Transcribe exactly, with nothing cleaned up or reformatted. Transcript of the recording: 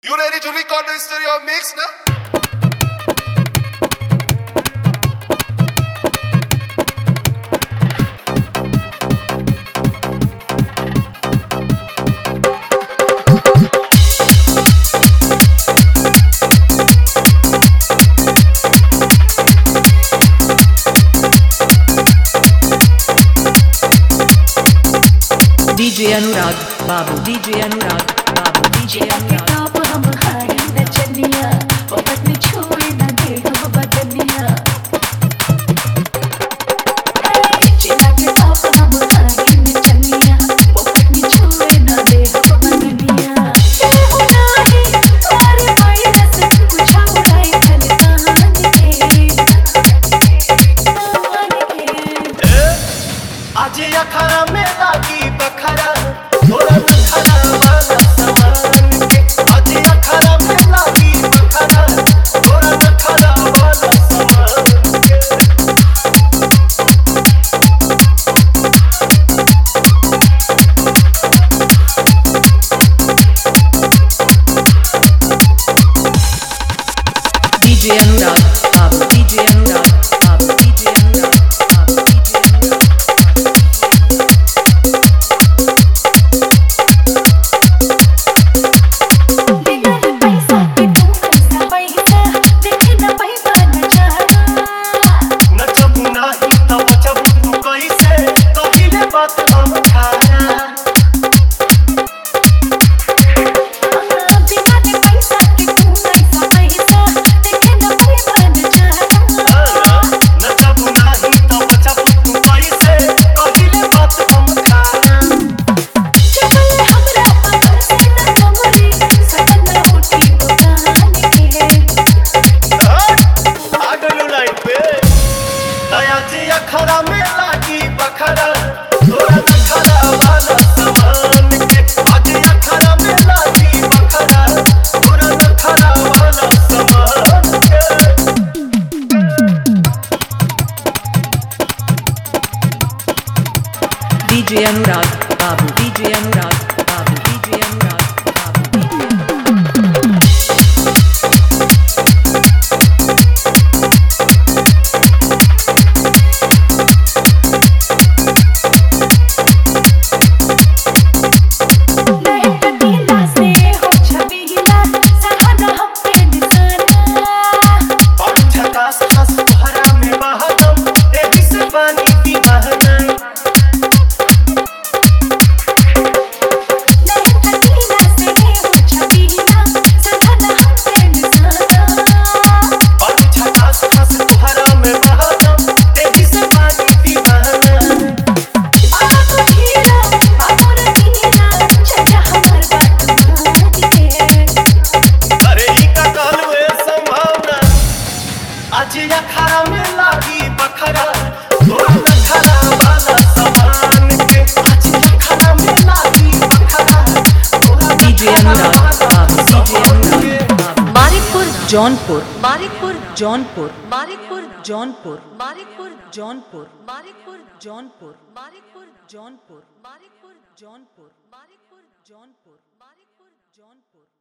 You ready to record the stereo mix now? D J Anurag Babu, D J Anurag Babu, D J Anurag top हम हारी न चलिया पोपट में छोड़े न दे हम बदनिया चिल्ला के टॉप हम हारी न चलिया पोपट में छोड़े न दे हम बदनिया ये होना ही तारे वायरस कुछ उड़ाए खल कहानी के आज अखाड़ा में लागी बखरा थोड़ा नखरा वाला सामान के आज अखाड़ा में लागी बखरा थोड़ा नखरा वाला सामान के D J Anurag Babu, D J Anurag Babu, D J Anurag Babu, D J Anurag बिगर पैसा के तू कैसा पैसा देखे न पैसा न जाना नचबू नाही त बचबू तू कैसे कहिले बात हम खाना बिना ने पैसा के तू कैसा पैसा देखे न पैसा न जाना नचबू नाही त बचबू तू कैसे कहिले बात हम खाना चपल हमरा पकड़ से न कमरी सकन उठी दुकान के आगलू लाइन पे दया जी अखरा में लागी बखरा थोड़ा नखरा वाला सामान के आज अखरा में लागी बखरा थोड़ा नखरा वाला सामान के D J Anurag Babu, D J Anurag Babu, D J Anurag Babu, D J Anurag नहीं कटीला से हो छबीला सहाना हम पे निशाना और झकास हंस भरा में बहदम तेजी से पानी की बहना नहीं कटीला से हो छबीला सहाना हम पे निशाना और झकास हंस भरा में बहदम तेजी से पानी की बहना आप हीरा और हीरा चचा हमर बात मान के अरे ही का कहलुए संभावना आज अखाड़ा में लागी बखरा थोड़ा नखरा वाला सामान के आज अखाड़ा में लागी बखरा थोड़ा D J Anurag Babu, D J सामान Anurag के Babu. Marikpur, Jaunpur, Marikpur, Jaunpur, Marikpur, Jaunpur, Marikpur, Jaunpur, Marikpur, Jaunpur, Marikpur, Jaunpur, Marikpur, Jaunpur, Marikpur, Jaunpur, Marikpur, Jaunpur.